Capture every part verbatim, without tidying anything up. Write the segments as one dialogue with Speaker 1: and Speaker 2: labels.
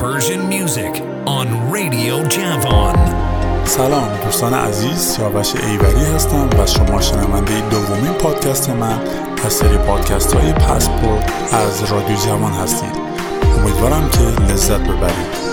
Speaker 1: Persian music on Radio Javon.
Speaker 2: سلام دوستان عزیز، سیاوش ایوری هستم و شما شنونده دومین پادکست من از سری پادکست های پسپورت از رادیو جوان هستید. امیدوارم که لذت ببرید.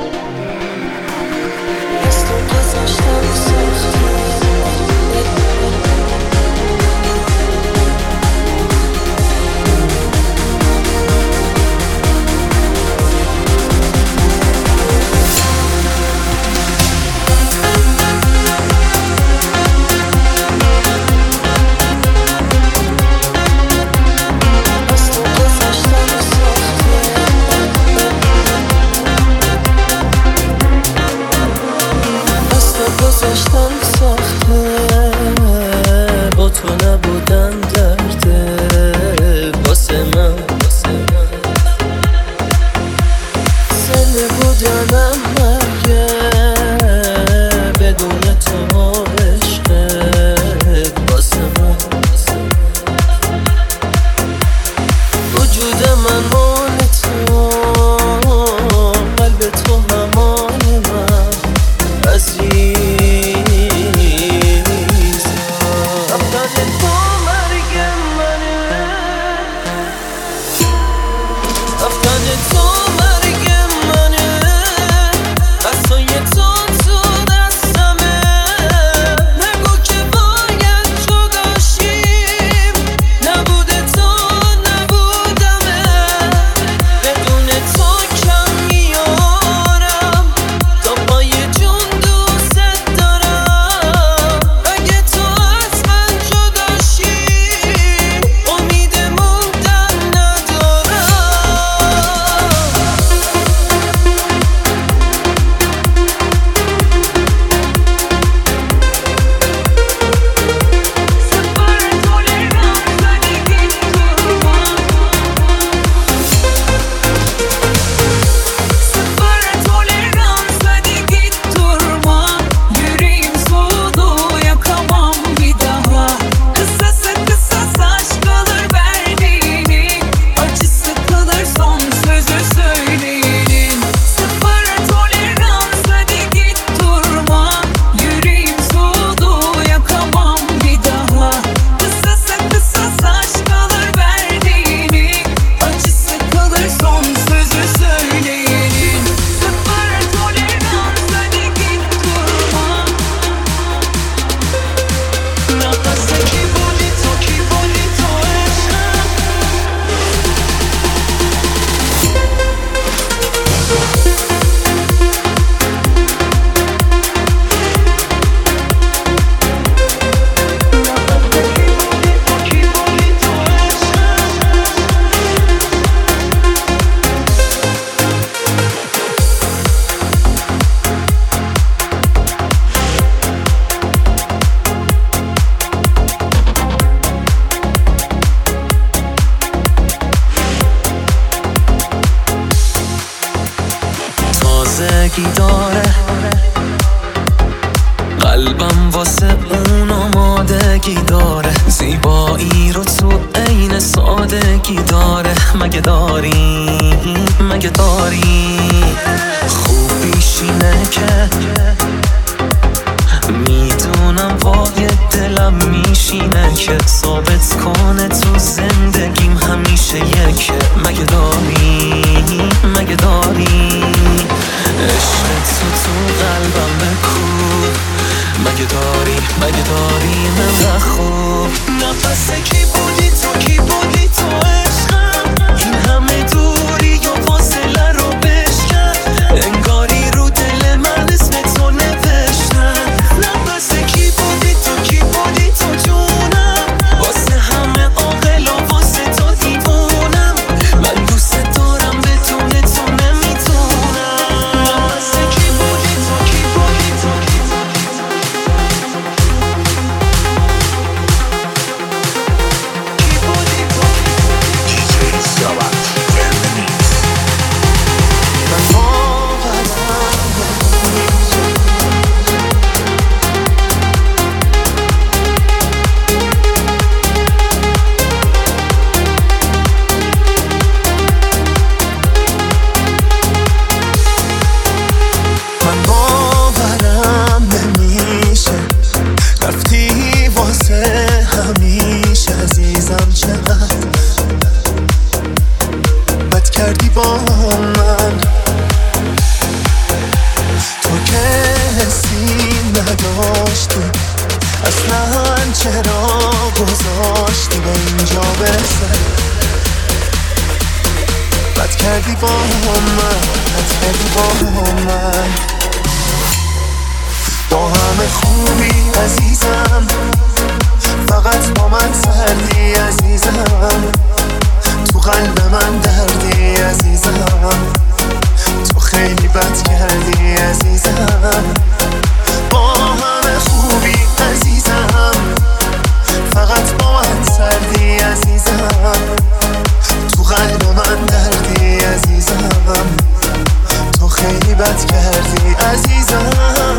Speaker 3: داره قلبم واسه اون آمادگی داره، زیبایی رو تو عین سادگی داره. مگه داری مگه داری خوبیش اینه که میدونم وای دلم میشینه که ثابت کنه تو زندگیم همیشه یکه. مگه داری مگه داری عشق تو تو قلبم بکو. مگه داری مگه داری من خوب نفس کی بودی تو کی بودی تو عشقم. این همه دوری و فاصله رو بشکن، انگاری رو دل من اسم تو نوشتن. نفس کی بودی تو کی بودی تو جونم، واسه همه عاقل و واسه تو دیوونم. من دوست دارم بدون تو نمیتونم. نفس کی بودی تو کی بودی تو کی بودی تو
Speaker 4: غیبت کردی عزیزم.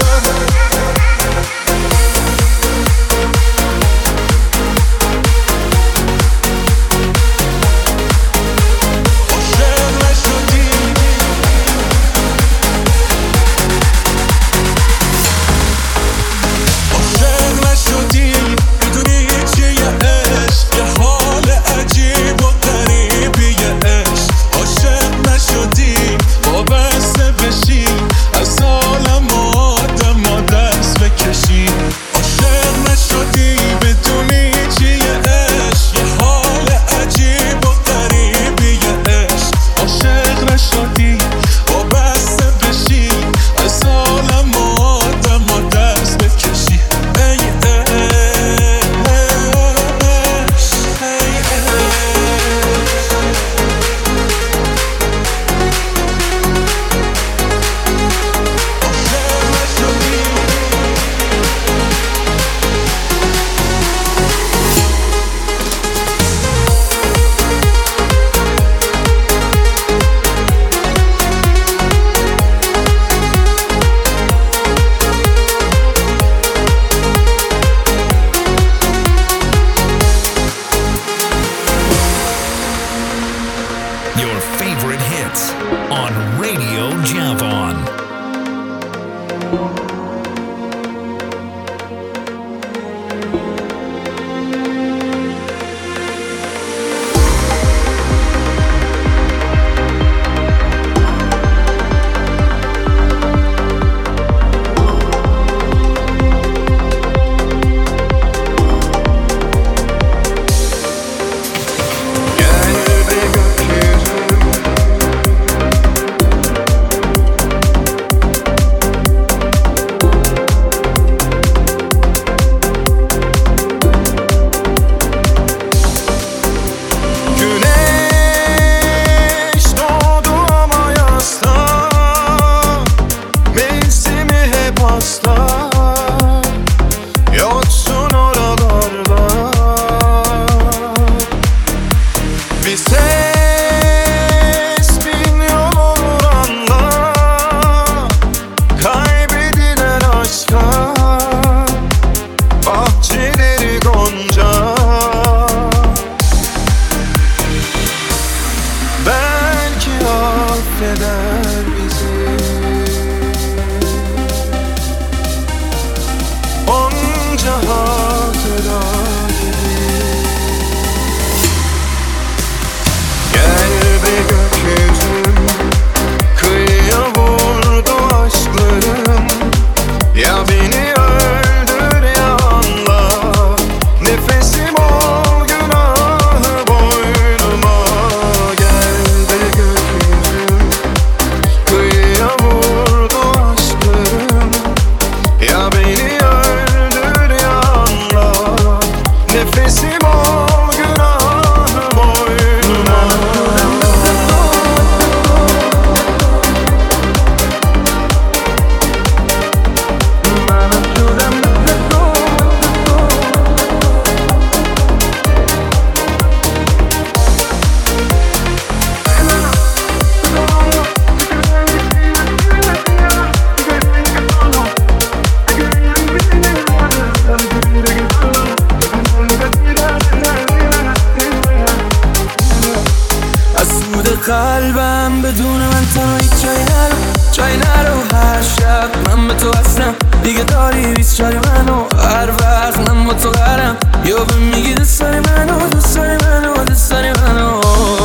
Speaker 3: قلبم بدون من تنهایی جای نرو جای نرو هر شب من به تو هستم دیگه داری بیست جای منو هر وقت من با تو قرم یا به میگی دوست داری منو دوست داری منو دوست داری منو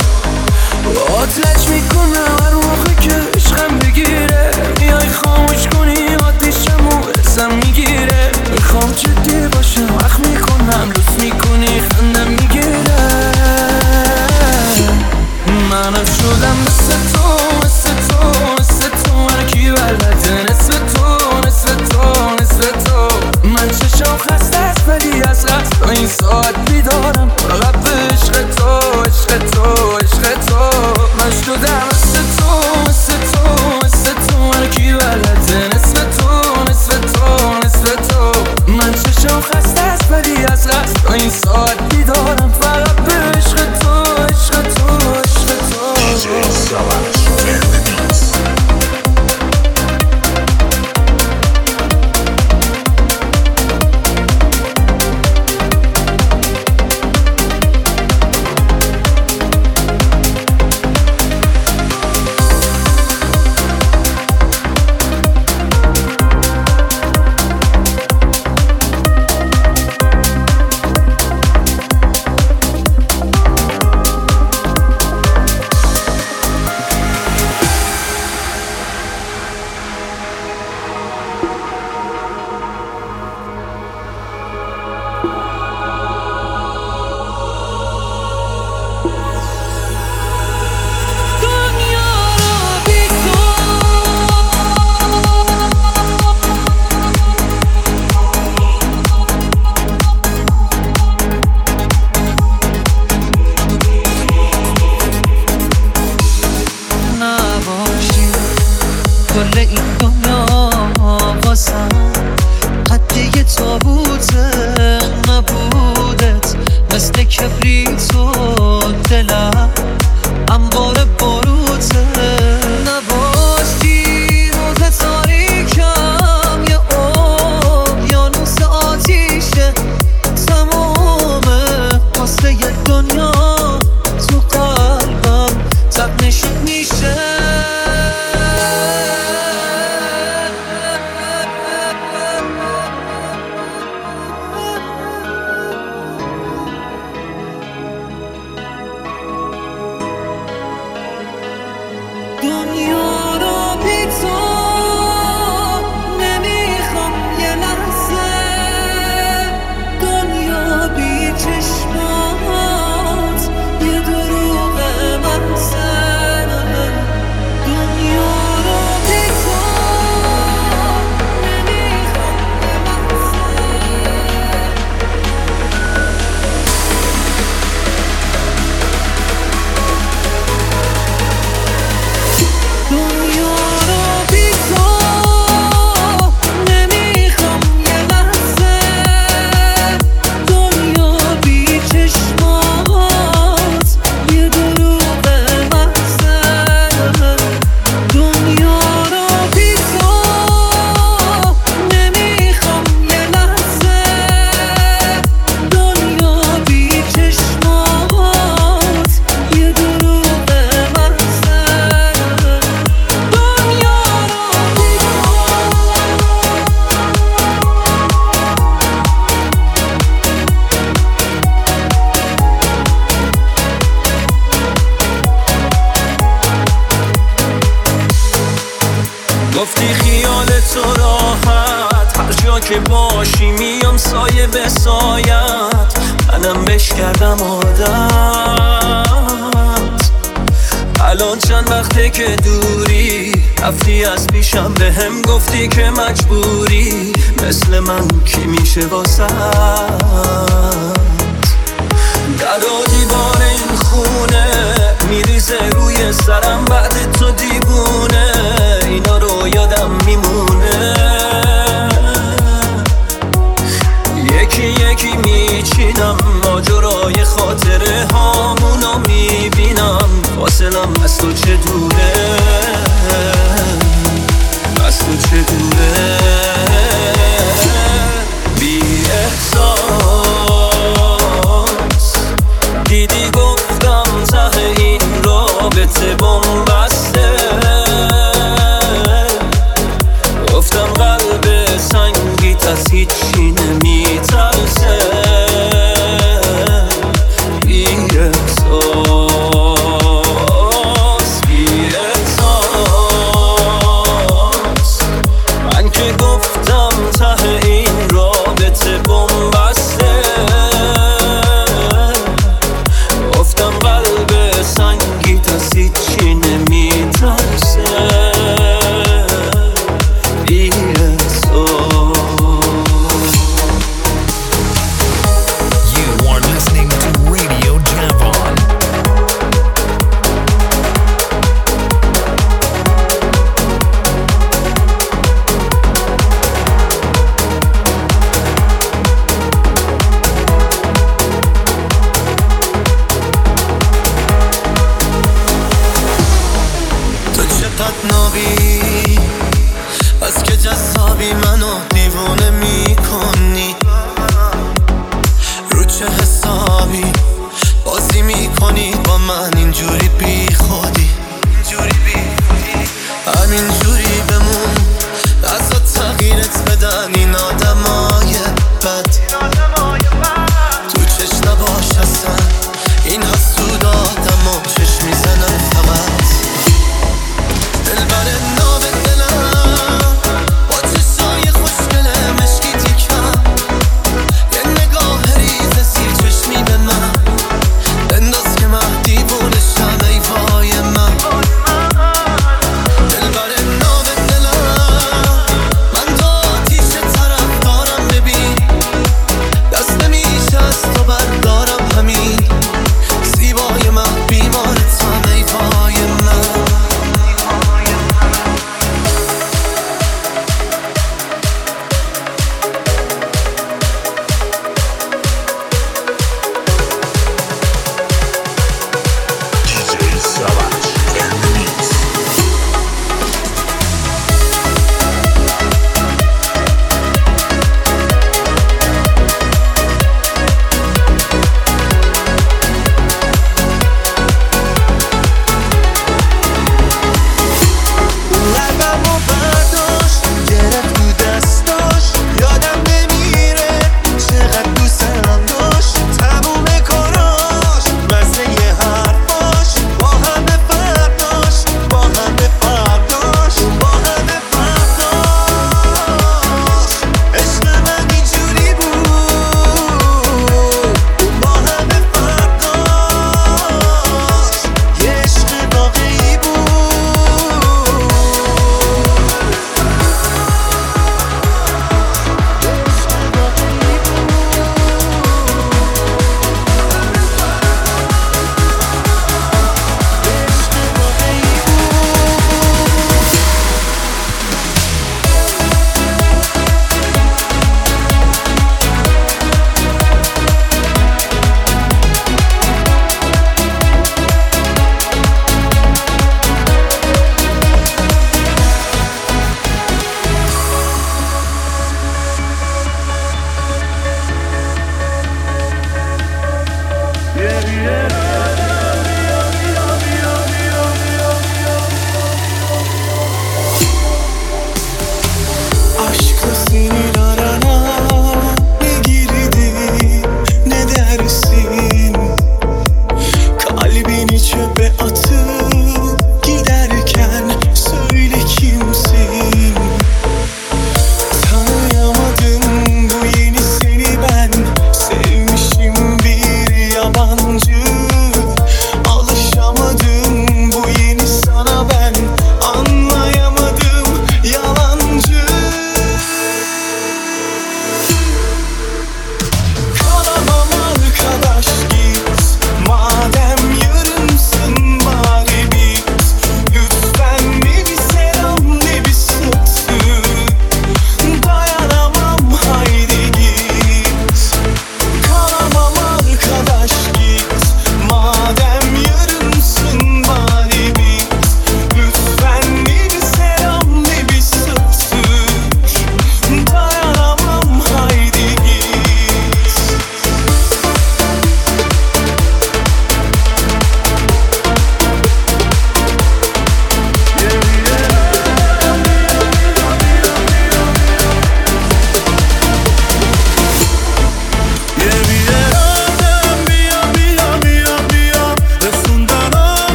Speaker 3: آتلج میکنم هر موقع که عشقم بگیره میای خاموش کنی آتیشمو حسم میگیره میخوام جدی باشم وقت میکنم لطف میکنی خندم میگیره من شدم مثل تو مثل تو مثل تو هرکی بلده نصف تو نصف تو نصف تو من چشم خسته است ولی از رفت تا این ساعت بیدارم فقط به عشق کل این دنیا واسم قد یه تابوته نبودت، مثل کبریت و دلم انبار باروته. نباشی روز تاریکم یه اقیانوس آتیشه، تمامه قصه یه دنیا تو قلبم تب نشون میشه. دنیا رو بی تو نمیخوام یه لحظه، دنیا بی چشمات یه دروغ منزه. دنیا رو بی تو نمیخوام یه دنیا رو بی تو نمیخوام یه لحظه، دنیا بی چشمات یه دروغ محضه. دنیا رو بی تو نمیخوام یه لحظه، دنیا بی چشمات یه دروغ محضه.
Speaker 5: گفتی خیال تو راحت، هر جا که باشی میام سایه به سایت، منم بش کردم عادت. الان چند وقته که دوری، رفتی از پیشم به هم گفتی که مجبوری، مثل من کی میشه واسط. در و دیوار این خونه میریزه روی سرم، بعد تو دیوونه اینا رو یادم میمونه. یکی یکی میچینم ماجرای خاطره هامونو میبینم، فاصلم از تو چه دوره، از تو چه دوره. بی احساس دیدی گفتم ته این رابطه بنبسته، گفتم قلب سنگیت از هیچی نمیترسه. بی احساس بی احساس من که گفتم ته این رابطه بنبسته، گفتم قلب سنگیت از هیچی نمیترسه. بی
Speaker 1: You are listening to Radio Javon.
Speaker 4: تو چقدر نابی، بس که جذابی منو دیوونه میکنی، رو چه حسابی بازی میکنی با من اینجوری بی خودی، همینجوری